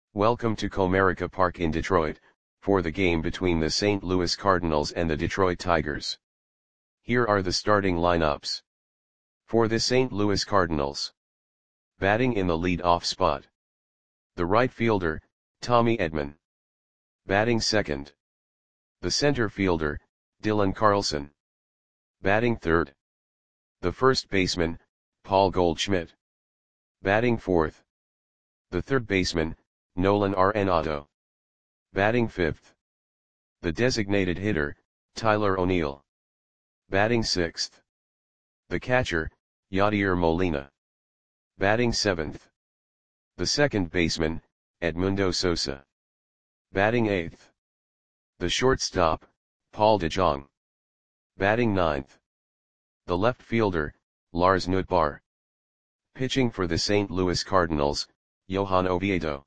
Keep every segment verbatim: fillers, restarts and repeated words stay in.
Welcome to Comerica Park in Detroit, for the game between the Saint Louis Cardinals and the Detroit Tigers. Here are the starting lineups. For the Saint Louis Cardinals. Batting in the lead-off spot. The right fielder, Tommy Edman. Batting second. The center fielder, Dylan Carlson. Batting third. The first baseman, Paul Goldschmidt. Batting fourth. The third baseman, Nolan Arenado. Batting fifth. The designated hitter, Tyler O'Neill. Batting sixth. The catcher, Yadier Molina. Batting seventh. The second baseman, Edmundo Sosa. Batting eighth. The shortstop, Paul DeJong. Batting ninth. The left fielder, Lars Nootbaar. Pitching for the Saint Louis Cardinals, Johan Oviedo.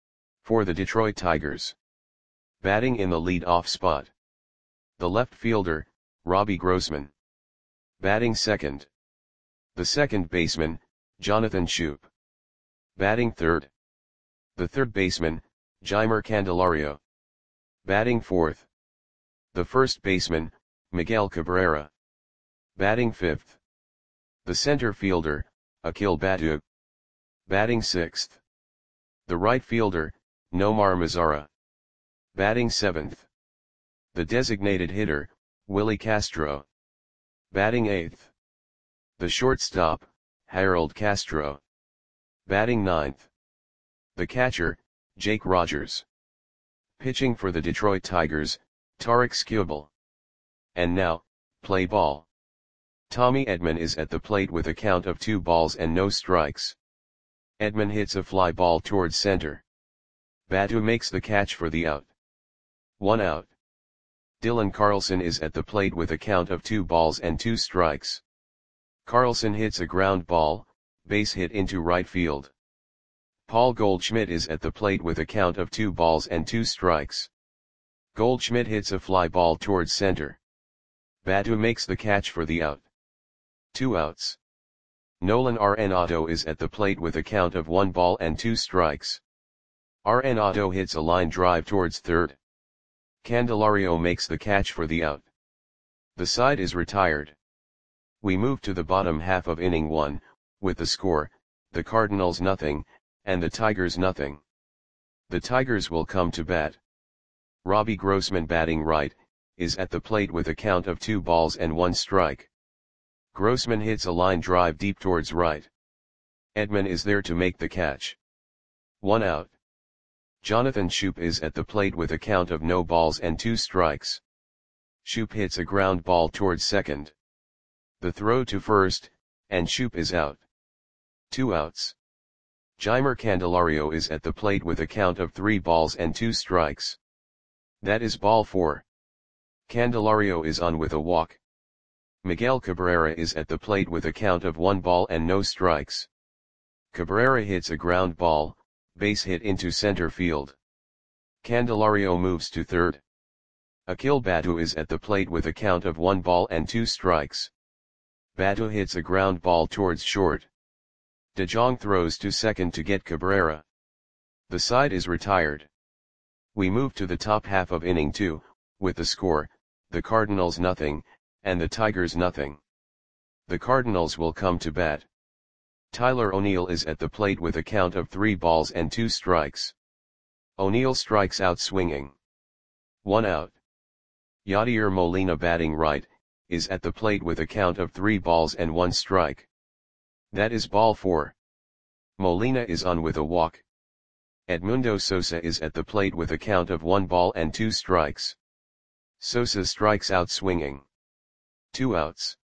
For the Detroit Tigers. Batting in the lead-off spot. The left fielder, Robbie Grossman. Batting second. The second baseman, Jonathan Schoop. Batting third. The third baseman, Jeimer Candelario. Batting fourth. The first baseman, Miguel Cabrera. Batting fifth. The center fielder, Akil Baddoo. Batting sixth. The right fielder, Nomar Mazara. Batting seventh. The designated hitter, Willie Castro. Batting eighth. The shortstop, Harold Castro. Batting ninth. The catcher, Jake Rogers. Pitching for the Detroit Tigers, Tarik Skubal. And now, play ball. Tommy Edman is at the plate with a count of two balls and no strikes. Edman hits a fly ball towards center. Baddoo makes the catch for the out. One out. Dylan Carlson is at the plate with a count of two balls and two strikes. Carlson hits a ground ball, base hit into right field. Paul Goldschmidt is at the plate with a count of two balls and two strikes. Goldschmidt hits a fly ball towards center. Baddoo makes the catch for the out. Two outs. Nolan Arenado is at the plate with a count of one ball and two strikes. Arenado hits a line drive towards third. Candelario makes the catch for the out. The side is retired. We move to the bottom half of inning one, with the score, the Cardinals nothing, and the Tigers nothing. The Tigers will come to bat. Robbie Grossman, batting right, is at the plate with a count of two balls and one strike. Grossman hits a line drive deep towards right. Edman is there to make the catch. One out. Jonathan Schoop is at the plate with a count of no balls and two strikes. Schoop hits a ground ball towards second. The throw to first, and Schoop is out. Two outs. Jeimer Candelario is at the plate with a count of three balls and two strikes. That is ball four. Candelario is on with a walk. Miguel Cabrera is at the plate with a count of one ball and no strikes. Cabrera hits a ground ball, base hit into center field. Candelario moves to third. Akil Baddoo is at the plate with a count of one ball and two strikes. Baddoo hits a ground ball towards short. DeJong throws to second to get Cabrera. The side is retired. We move to the top half of inning two, with the score, the Cardinals nothing, and the Tigers nothing. The Cardinals will come to bat. Tyler O'Neill is at the plate with a count of three balls and two strikes. O'Neill strikes out swinging. One out. Yadier Molina, batting right, is at the plate with a count of three balls and one strike. That is ball four. Molina is on with a walk. Edmundo Sosa is at the plate with a count of one ball and two strikes. Sosa strikes out swinging. Two outs.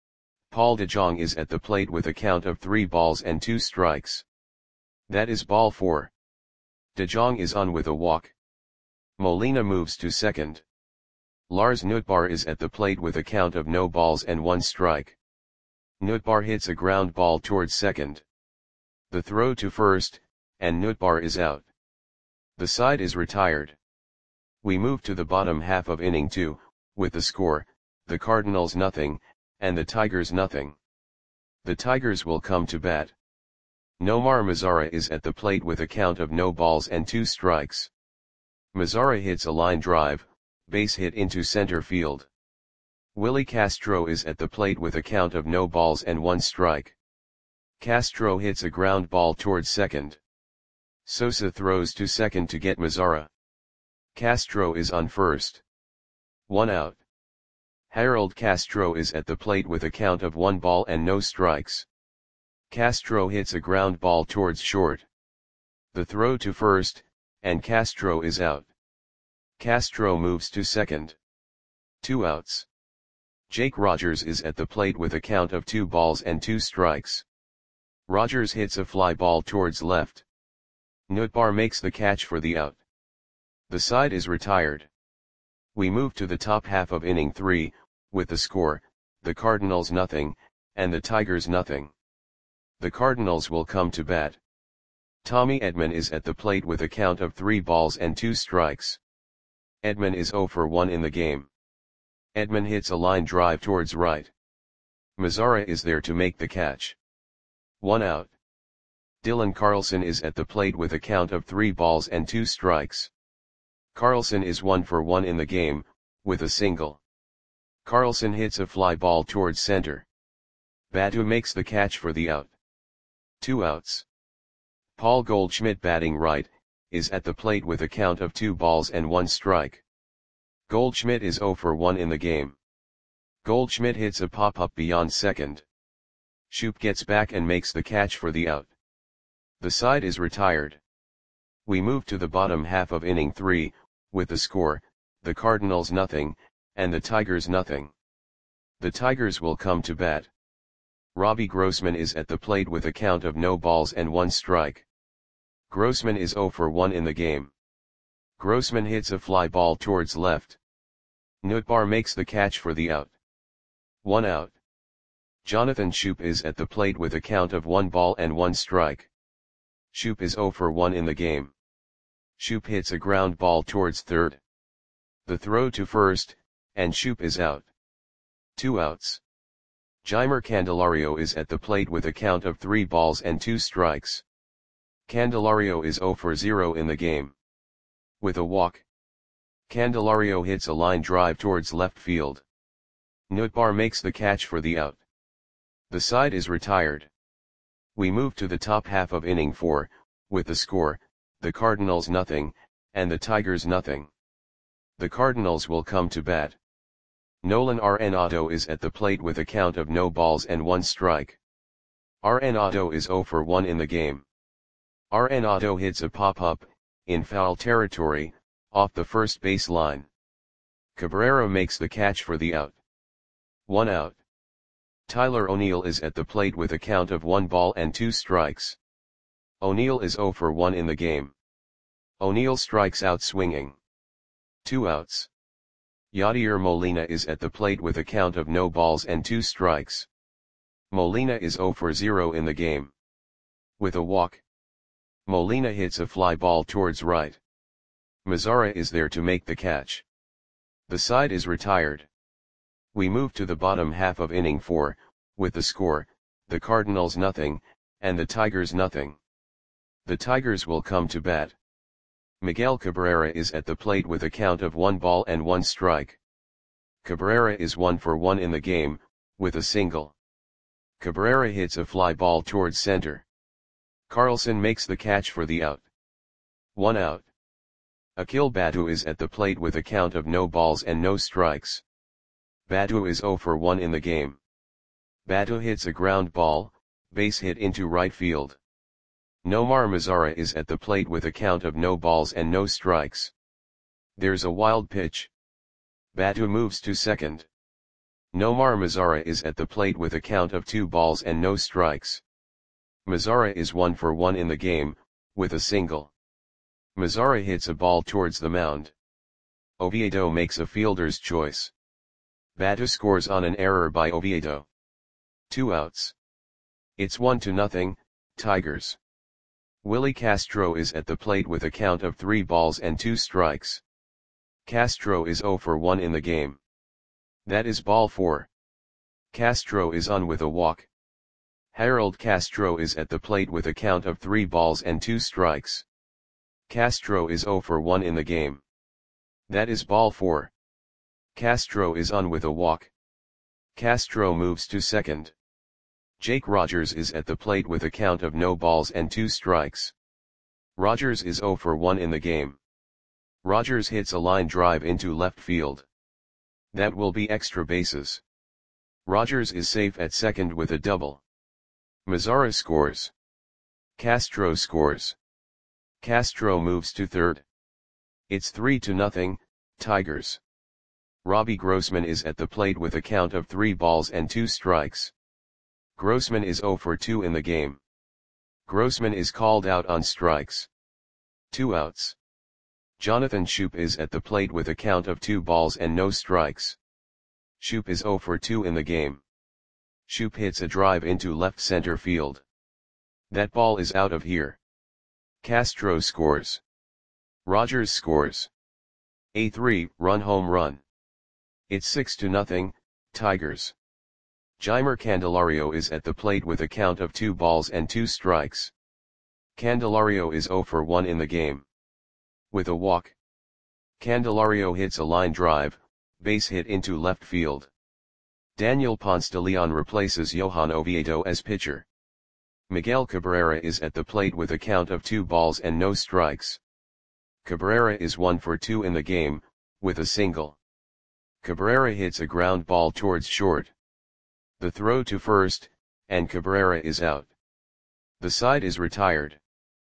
Paul DeJong is at the plate with a count of three balls and two strikes. That is ball four. DeJong is on with a walk. Molina moves to second. Lars Nootbaar is at the plate with a count of no balls and one strike. Nootbaar hits a ground ball towards second. The throw to first, and Nootbaar is out. The side is retired. We move to the bottom half of inning two, with the score, the Cardinals nothing, and the Tigers nothing. The Tigers will come to bat. Nomar Mazara is at the plate with a count of no balls and two strikes. Mazara hits a line drive, base hit into center field. Willie Castro is at the plate with a count of no balls and one strike. Castro hits a ground ball towards second. Sosa throws to second to get Mazara. Castro is on first. One out. Harold Castro is at the plate with a count of one ball and no strikes. Castro hits a ground ball towards short. The throw to first, and Castro is out. Castro moves to second. Two outs. Jake Rogers is at the plate with a count of two balls and two strikes. Rogers hits a fly ball towards left. Nootbaar makes the catch for the out. The side is retired. We move to the top half of inning three, with the score, the Cardinals nothing, and the Tigers nothing. The Cardinals will come to bat. Tommy Edman is at the plate with a count of three balls and two strikes. Edman is oh for one in the game. Edman hits a line drive towards right. Mazara is there to make the catch. One out. Dylan Carlson is at the plate with a count of three balls and two strikes. Carlson is one for one in the game, with a single. Carlson hits a fly ball towards center. Badu makes the catch for the out. Two outs. Paul Goldschmidt, batting right, is at the plate with a count of two balls and one strike. Goldschmidt is oh for one in the game. Goldschmidt hits a pop-up beyond second. Shoop gets back and makes the catch for the out. The side is retired. We move to the bottom half of inning three, with the score, the Cardinals nothing, and the Tigers nothing. The Tigers will come to bat. Robbie Grossman is at the plate with a count of no balls and one strike. Grossman is oh for one in the game. Grossman hits a fly ball towards left. Nootbaar makes the catch for the out. One out. Jonathan Shoop is at the plate with a count of one ball and one strike. Shoop is oh for one in the game. Shoop hits a ground ball towards third. The throw to first, and Shoop is out. Two outs. Jeimer Candelario is at the plate with a count of three balls and two strikes. Candelario is oh for zero in the game. With a walk. Candelario hits a line drive towards left field. Nootbaar makes the catch for the out. The side is retired. We move to the top half of inning four, with the score, the Cardinals nothing, and the Tigers nothing. The Cardinals will come to bat. Nolan Arenado is at the plate with a count of no balls and one strike. Arenado is oh for one in the game. Arenado hits a pop-up, in foul territory, off the first base line. Cabrera makes the catch for the out. One out. Tyler O'Neill is at the plate with a count of one ball and two strikes. O'Neill is oh for one in the game. O'Neill strikes out swinging. Two outs. Yadier Molina is at the plate with a count of no balls and two strikes. Molina is oh for zero in the game. With a walk. Molina hits a fly ball towards right. Mazara is there to make the catch. The side is retired. We move to the bottom half of inning four, with the score, the Cardinals nothing, and the Tigers nothing. The Tigers will come to bat. Miguel Cabrera is at the plate with a count of one ball and one strike. Cabrera is one for one in the game, with a single. Cabrera hits a fly ball towards center. Carlson makes the catch for the out. One out. Akil Baddoo is at the plate with a count of no balls and no strikes. Baddoo is oh for one in the game. Baddoo hits a ground ball, base hit into right field. Nomar Mazara is at the plate with a count of no balls and no strikes. There's a wild pitch. Baddoo moves to second. Nomar Mazara is at the plate with a count of two balls and no strikes. Mazara is one for one in the game, with a single. Mazara hits a ball towards the mound. Oviedo makes a fielder's choice. Baddoo scores on an error by Oviedo. Two outs. It's one to nothing, Tigers. Willie Castro is at the plate with a count of three balls and two strikes. Castro is oh for one in the game. That is ball four. Castro is on with a walk. Harold Castro is at the plate with a count of three balls and two strikes. Castro is zero for one in the game. That is ball four. Castro is on with a walk. Castro moves to second. Jake Rogers is at the plate with a count of no balls and two strikes. Rogers is zero for one in the game. Rogers hits a line drive into left field. That will be extra bases. Rogers is safe at second with a double. Mazara scores. Castro scores. Castro moves to third. It's three to nothing, Tigers. Robbie Grossman is at the plate with a count of three balls and two strikes. Grossman is zero for two in the game. Grossman is called out on strikes. Two outs. Jonathan Schoop is at the plate with a count of two balls and no strikes. Schoop is zero for two in the game. Schoop hits a drive into left center field. That ball is out of here. Castro scores. Rogers scores. A three-run home run. It's six to nothing, Tigers. Jeimer Candelario is at the plate with a count of two balls and two strikes. Candelario is zero for one in the game. With a walk. Candelario hits a line drive, base hit into left field. Daniel Ponce de Leon replaces Johan Oviedo as pitcher. Miguel Cabrera is at the plate with a count of two balls and no strikes. Cabrera is one for two in the game, with a single. Cabrera hits a ground ball towards short. The throw to first, and Cabrera is out. The side is retired.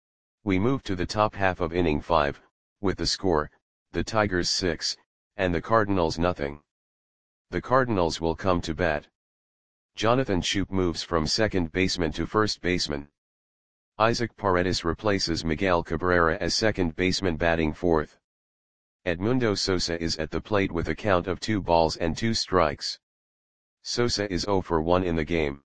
We move to the top half of inning five, with the score, the Tigers six, and the Cardinals nothing. The Cardinals will come to bat. Jonathan Schoop moves from second baseman to first baseman. Isaac Paredes replaces Miguel Cabrera as second baseman batting fourth. Edmundo Sosa is at the plate with a count of two balls and two strikes. Sosa is zero for one in the game.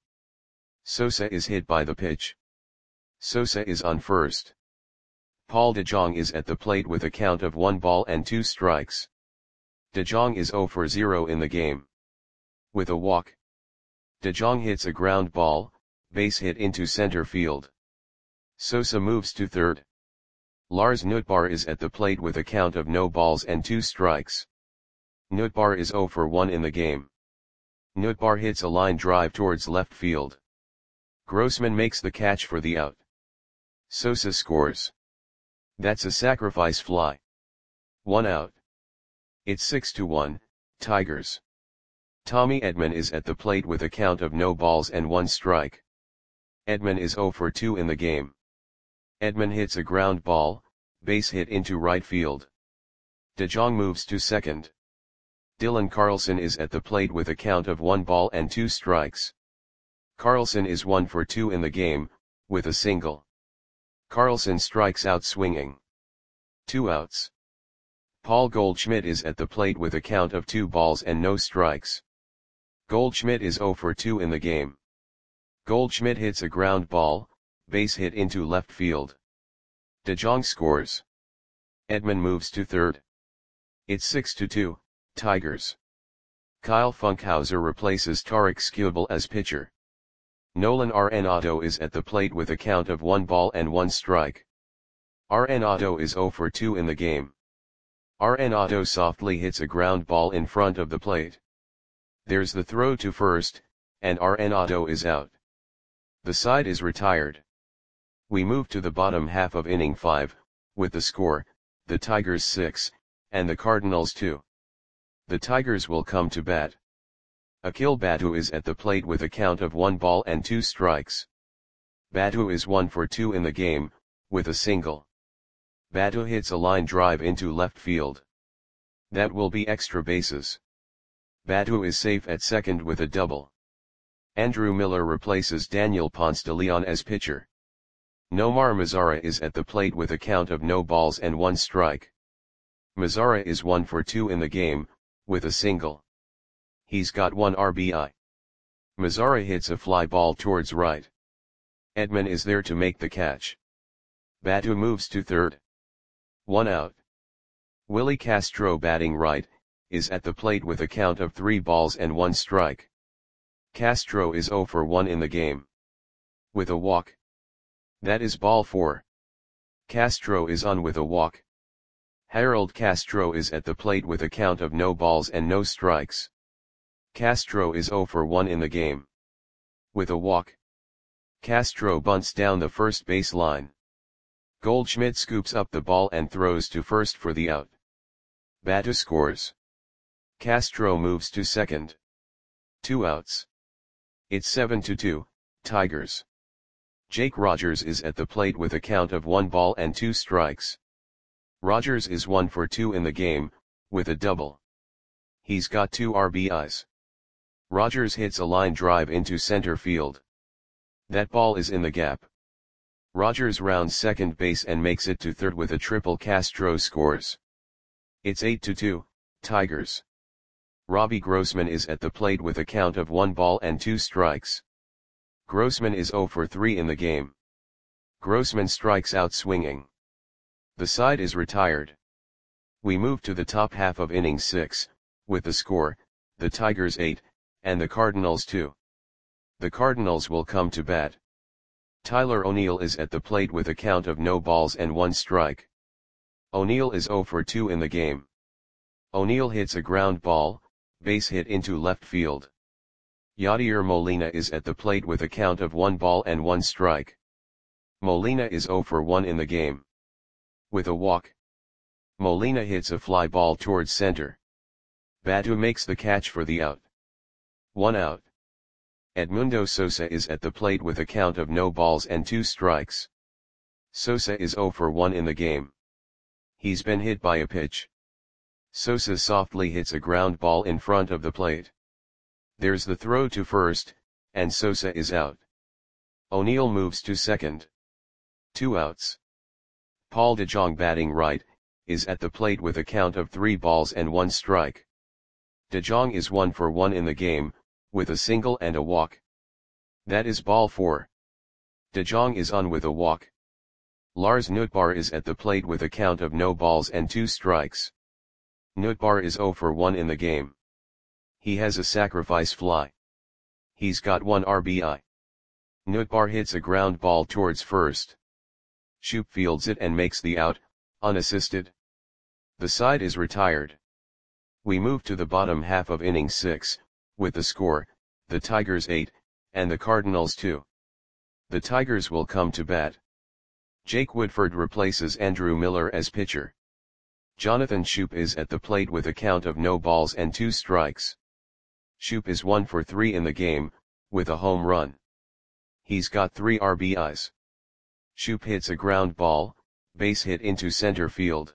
Sosa is hit by the pitch. Sosa is on first. Paul DeJong is at the plate with a count of one ball and two strikes. DeJong is zero for zero in the game. With a walk. DeJong hits a ground ball, base hit into center field. Sosa moves to third. Lars Nootbaar is at the plate with a count of no balls and two strikes. Nootbaar is zero for one in the game. Nootbaar hits a line drive towards left field. Grossman makes the catch for the out. Sosa scores. That's a sacrifice fly. One out. It's six to one, Tigers. Tommy Edman is at the plate with a count of no balls and one strike. Edman is zero for two in the game. Edman hits a ground ball, base hit into right field. DeJong moves to second. Dylan Carlson is at the plate with a count of one ball and two strikes. Carlson is one for two in the game, with a single. Carlson strikes out swinging. Two outs. Paul Goldschmidt is at the plate with a count of two balls and no strikes. Goldschmidt is zero for two in the game. Goldschmidt hits a ground ball, base hit into left field. DeJong scores. Edman moves to third. It's six to two, Tigers. Kyle Funkhauser replaces Tarek Skubal as pitcher. Nolan Arenado is at the plate with a count of one ball and one strike. Arenado is zero for two in the game. Arenado softly hits a ground ball in front of the plate. There's the throw to first, and Arenado is out. The side is retired. We move to the bottom half of inning five, with the score, the Tigers six, and the Cardinals two. The Tigers will come to bat. Akil Batu is at the plate with a count of one ball and two strikes. Batu is one for two in the game, with a single. Batu hits a line drive into left field. That will be extra bases. Batu is safe at second with a double. Andrew Miller replaces Daniel Ponce de Leon as pitcher. Nomar Mazara is at the plate with a count of no balls and one strike. Mazara is one for two in the game, with a single. He's got one R B I. Mazara hits a fly ball towards right. Edman is there to make the catch. Batu moves to third. One out. Willie Castro batting right, is at the plate with a count of three balls and one strike. Castro is zero for one in the game. with a walk. That is ball four. Castro is on with a walk. Harold Castro is at the plate with a count of no balls and no strikes. Castro is zero for one in the game. With a walk. Castro bunts down the first base line. Goldschmidt scoops up the ball and throws to first for the out. Batter scores. Castro moves to second. Two outs. It's seven to two, Tigers. Jake Rogers is at the plate with a count of one ball and two strikes. Rogers is one for two in the game, with a double. He's got two R B Is. Rogers hits a line drive into center field. That ball is in the gap. Rogers rounds second base and makes it to third with a triple. Castro scores. It's eight to two, Tigers. Robbie Grossman is at the plate with a count of one ball and two strikes. Grossman is zero for three in the game. Grossman strikes out swinging. The side is retired. We move to the top half of inning six, with the score, the Tigers eight, and the Cardinals two. The Cardinals will come to bat. Tyler O'Neill is at the plate with a count of no balls and one strike. O'Neill is zero for two in the game. O'Neill hits a ground ball, base hit into left field. Yadier Molina is at the plate with a count of one ball and one strike. Molina is zero for one in the game. With a walk. Molina hits a fly ball towards center. Batu makes the catch for the out. One out. Edmundo Sosa is at the plate with a count of no balls and two strikes. Sosa is zero for one in the game. He's been hit by a pitch. Sosa softly hits a ground ball in front of the plate. There's the throw to first, and Sosa is out. O'Neill moves to second. Two outs. Paul DeJong, batting right, is at the plate with a count of three balls and one strike. DeJong is one for one in the game, with a single and a walk. That is ball four. DeJong is on with a walk. Lars Nootbaar is at the plate with a count of no balls and two strikes. Nootbaar is zero for one in the game. He has a sacrifice fly. He's got one R B I. Nootbaar hits a ground ball towards first. Shoop fields it and makes the out, unassisted. The side is retired. We move to the bottom half of inning six, with the score, the Tigers eight, and the Cardinals two. The Tigers will come to bat. Jake Woodford replaces Andrew Miller as pitcher. Jonathan Shoop is at the plate with a count of no balls and two strikes. Shoop is one for three in the game, with a home run. He's got three R B Is. Shoop hits a ground ball, base hit into center field.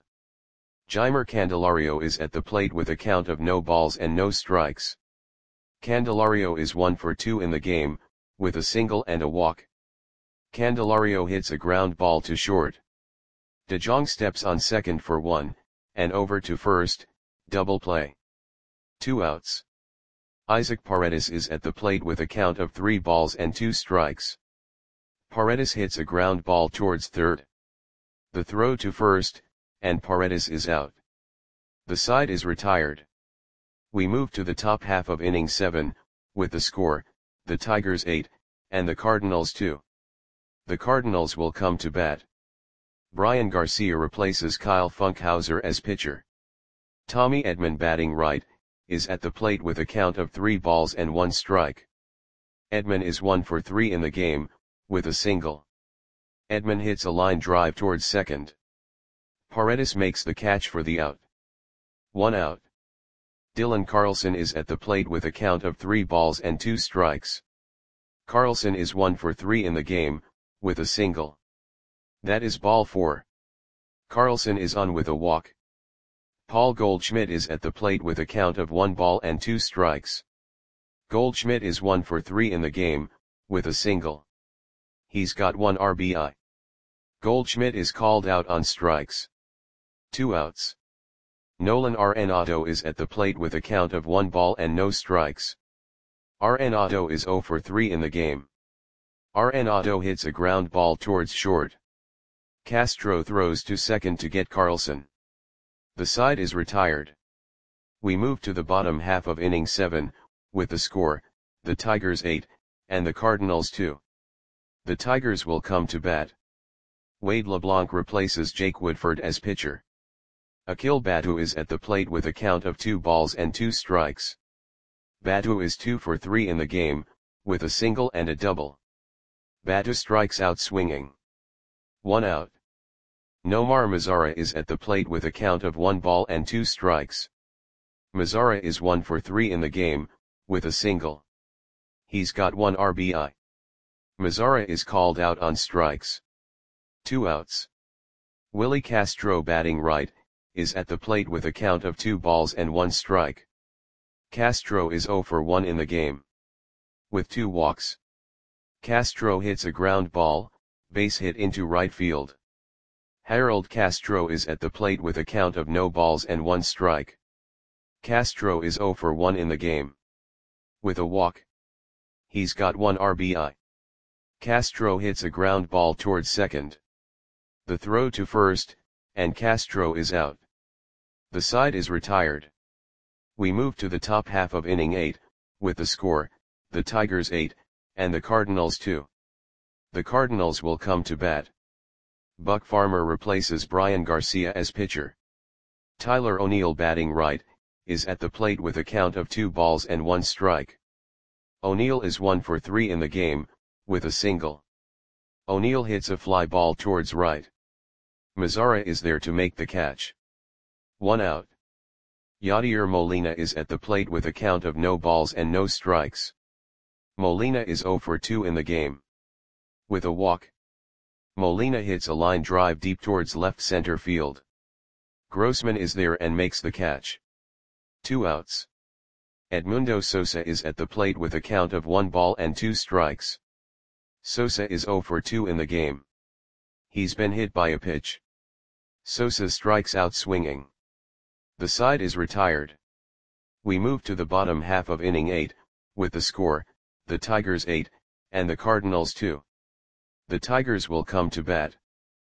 Jeimer Candelario is at the plate with a count of no balls and no strikes. Candelario is one for two in the game, with a single and a walk. Candelario hits a ground ball to short. DeJong steps on second for one, and over to first, double play. Two outs. Isaac Paredes is at the plate with a count of three balls and two strikes. Paredes hits a ground ball towards third. The throw to first, and Paredes is out. The side is retired. We move to the top half of inning seven, with the score, the Tigers eight, and the Cardinals two. The Cardinals will come to bat. Brian Garcia replaces Kyle Funkhauser as pitcher. Tommy Edman, batting right, is at the plate with a count of three balls and one strike. Edman is one for three in the game, with a single. Edman hits a line drive towards second. Paredes makes the catch for the out. One out. Dylan Carlson is at the plate with a count of three balls and two strikes. Carlson is one for three in the game, with a single. That is ball four. Carlson is on with a walk. Paul Goldschmidt is at the plate with a count of one ball and two strikes. Goldschmidt is one for three in the game, with a single. He's got one R B I. Goldschmidt is called out on strikes. Two outs. Nolan Arenado is at the plate with a count of one ball and no strikes. Arenado is zero for three in the game. Arenado hits a ground ball towards short. Castro throws to second to get Carlson. The side is retired. We move to the bottom half of inning seven, with the score, the Tigers eight, and the Cardinals two. The Tigers will come to bat. Wade LeBlanc replaces Jake Woodford as pitcher. Akil Baddoo is at the plate with a count of two balls and two strikes. Baddoo is two for three in the game, with a single and a double. Baddoo strikes out swinging. One out. Nomar Mazara is at the plate with a count of one ball and two strikes. Mazara is one for three in the game, with a single. He's got one R B I. Mazara is called out on strikes. Two outs. Willie Castro, batting right, is at the plate with a count of two balls and one strike. Castro is zero for one in the game. With two walks. Castro hits a ground ball, base hit into right field. Harold Castro is at the plate with a count of no balls and one strike. Castro is zero for one in the game. With a walk. He's got one R B I. Castro hits a ground ball towards second. The throw to first, and Castro is out. The side is retired. We move to the top half of inning eight, with the score, the Tigers eight, and the Cardinals two. The Cardinals will come to bat. Buck Farmer replaces Brian Garcia as pitcher. Tyler O'Neill, batting right, is at the plate with a count of two balls and one strike. O'Neill is one for three in the game, with a single. O'Neill hits a fly ball towards right. Mazara is there to make the catch. One out. Yadier Molina is at the plate with a count of no balls and no strikes. Molina is zero for two in the game. With a walk. Molina hits a line drive deep towards left center field. Grossman is there and makes the catch. Two outs. Edmundo Sosa is at the plate with a count of one ball and two strikes. Sosa is zero for two in the game. He's been hit by a pitch. Sosa strikes out swinging. The side is retired. We move to the bottom half of inning eight, with the score, the Tigers eight, and the Cardinals two. The Tigers will come to bat.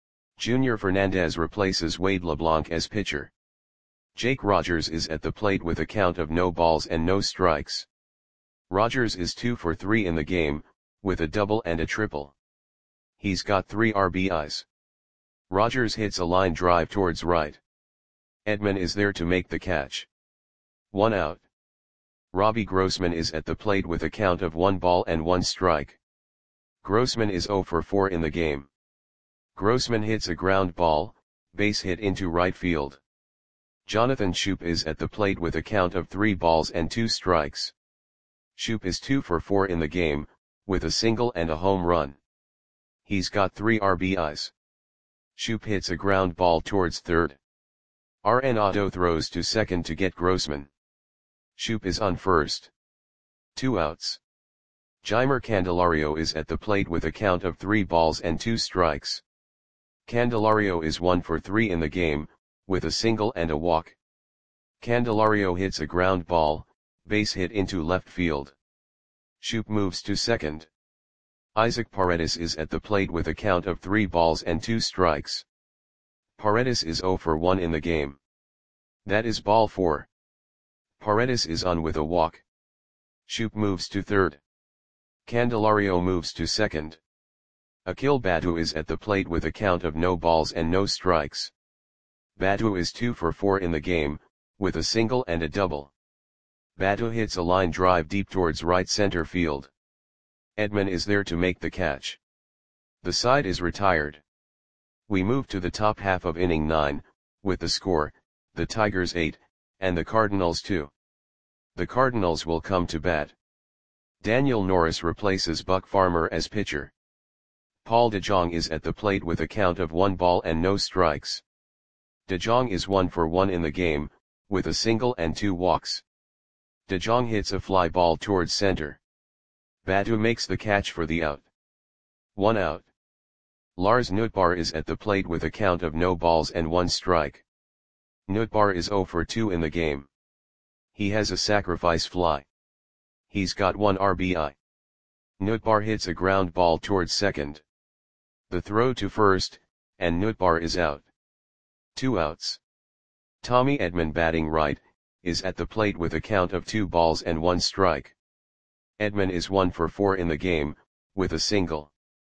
Junior Fernandez replaces Wade LeBlanc as pitcher. Jake Rogers is at the plate with a count of no balls and no strikes. Rogers is two for three in the game, with a double and a triple. He's got three R B Is. Rogers hits a line drive towards right. Edman is there to make the catch. One out. Robbie Grossman is at the plate with a count of one ball and one strike. Grossman is zero for four in the game. Grossman hits a ground ball, base hit into right field. Jonathan Schoop is at the plate with a count of three balls and two strikes. Schoop is two for four in the game, with a single and a home run. He's got three R B Is. Schoop hits a ground ball towards third. Arenado throws to second to get Grossman. Schoop is on first. Two outs. Jeimer Candelario is at the plate with a count of three balls and two strikes. Candelario is one for three in the game, with a single and a walk. Candelario hits a ground ball, base hit into left field. Schoop moves to second. Isaac Paredes is at the plate with a count of three balls and two strikes. Paredes is zero for one in the game. That is ball four. Paredes is on with a walk. Schoop moves to third. Candelario moves to second. Akil Baddoo is at the plate with a count of no balls and no strikes. Baddoo is two for four in the game, with a single and a double. Baddoo hits a line drive deep towards right center field. Edman is there to make the catch. The side is retired. We move to the top half of inning nine, with the score, the Tigers eight, and the Cardinals two. The Cardinals will come to bat. Daniel Norris replaces Buck Farmer as pitcher. Paul DeJong is at the plate with a count of one ball and no strikes. DeJong is one for one in the game, with a single and two walks. DeJong hits a fly ball towards center. Baddoo makes the catch for the out. One out. Lars Nootbaar is at the plate with a count of no balls and one strike. Nootbaar is zero for two in the game. He has a sacrifice fly. He's got one R B I. Nootbaar hits a ground ball towards second. The throw to first, and Nootbaar is out. Two outs. Tommy Edman, batting right, is at the plate with a count of two balls and one strike. Edman is one for four in the game, with a single.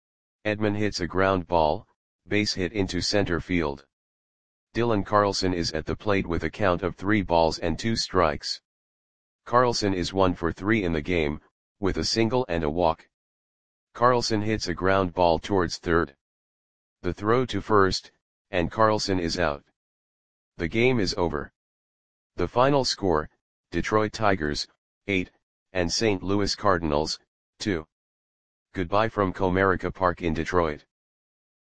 Edman hits a ground ball, base hit into center field. Dylan Carlson is at the plate with a count of three balls and two strikes. Carlson is one for three in the game, with a single and a walk. Carlson hits a ground ball towards third. The throw to first, and Carlson is out. The game is over. The final score, Detroit Tigers, eight, and Saint Louis Cardinals, two. Goodbye from Comerica Park in Detroit.